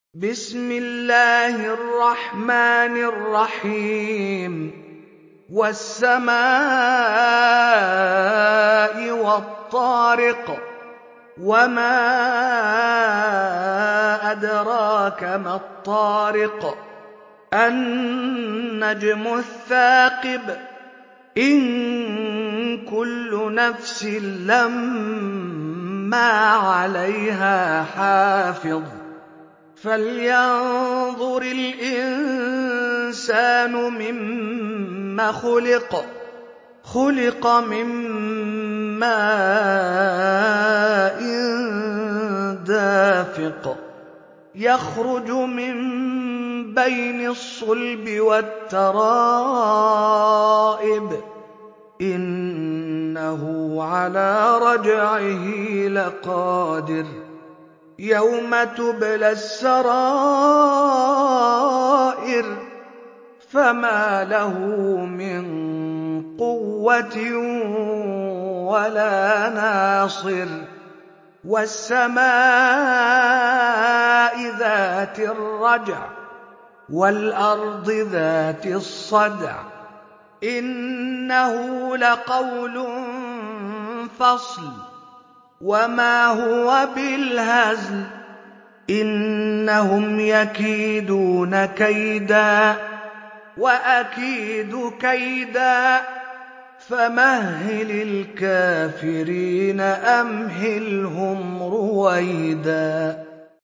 بسم الله الرحمن الرحيم والسماء والطارق وما أدراك ما الطارق النجم الثاقب إن كل نفس لما عليها حافظ فلينظر الإنسان مما خلق من ماء دافق يخرج من بين الصلب والترائب إنه على رجعه لقادر يوم تبلى السرائر فما له من قوة ولا ناصر والسماء ذات الرجع والأرض ذات الصدع إنه لقول فصل وما هو بالهزل إنهم يكيدون كيدا وأكيد كيدا فمهل الكافرين أمهلهم رويدا